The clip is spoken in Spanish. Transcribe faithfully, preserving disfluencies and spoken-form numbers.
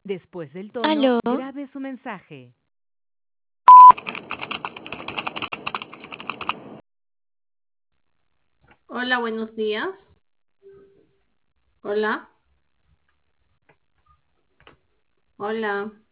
Después del tono, ¿Aló? grabe su mensaje. Hola, buenos días. Hola. Hola.